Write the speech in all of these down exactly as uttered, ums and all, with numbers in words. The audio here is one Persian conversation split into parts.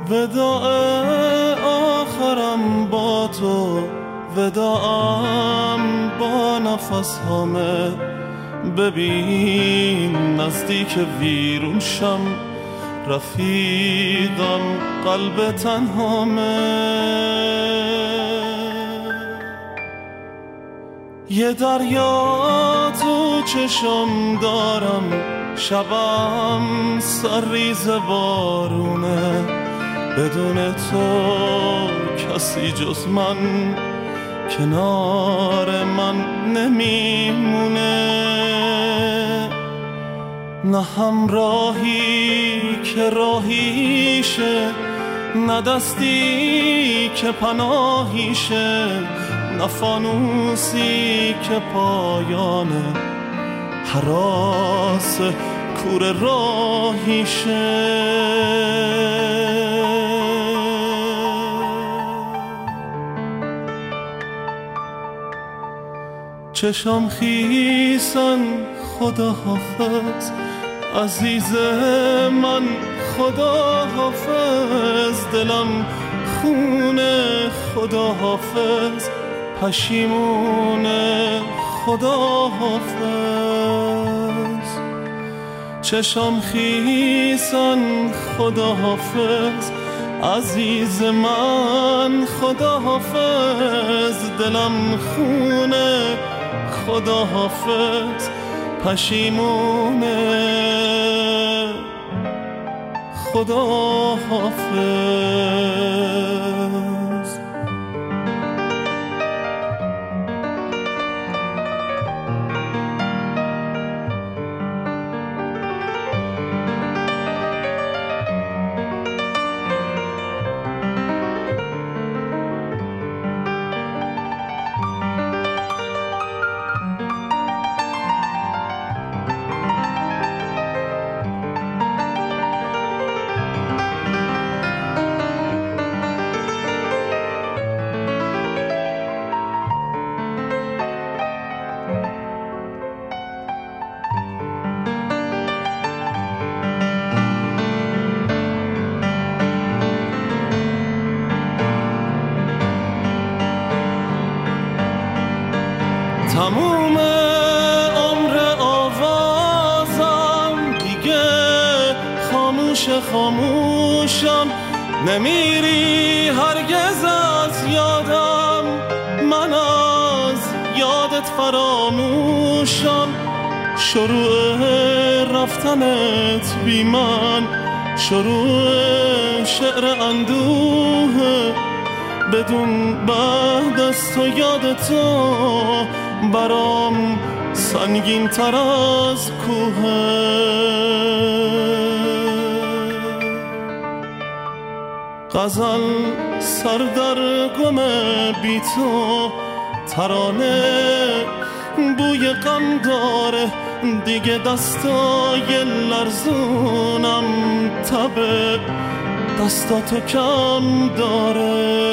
وداع آخرم با تو، وداعم با نفس همه. ببین نزدیک ویرون شم، رفیقم قلب تنهامه. یه دریا تو چشم دارم، شبم سرریز بارونه. بدون تو کسی جز من کنار من نمیمونه. نه همراهی که راهیشه، نه دستی که پناهیشه، نه فانوسی که پایانه هراس کور راهیشه. چشم خیسن خدا حافظ، عزیز من خدا حافظ. دلم خونه خدا حافظ، پشیمونه خدا حافظ. چشم خیسن خدا حافظ، عزیز من خدا حافظ. دلم خونه خدا حافظ، پشیمونه خدا حافظ. تموم عمر آوازم دیگه خاموش خاموشم. نمیری هرگز از یادم، من از یادت فراموشم. شروع رفتنت بی من، شروع شعر اندوه. بدون بعد از تو یاد تو برام سنگین تر از کوه. غزل سر در گم بی تو، ترانه بوی غم داره. دیگه دستای لرزونم تب دستاتو کم داره.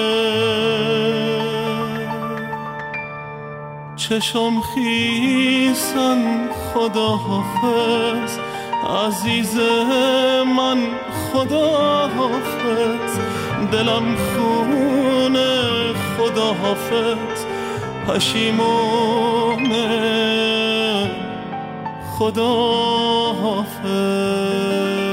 چشم خیسن خدا حافظ، عزیز من خدا حافظ. دلم خونه خدا حافظ، پشیمونه خدا حافظ.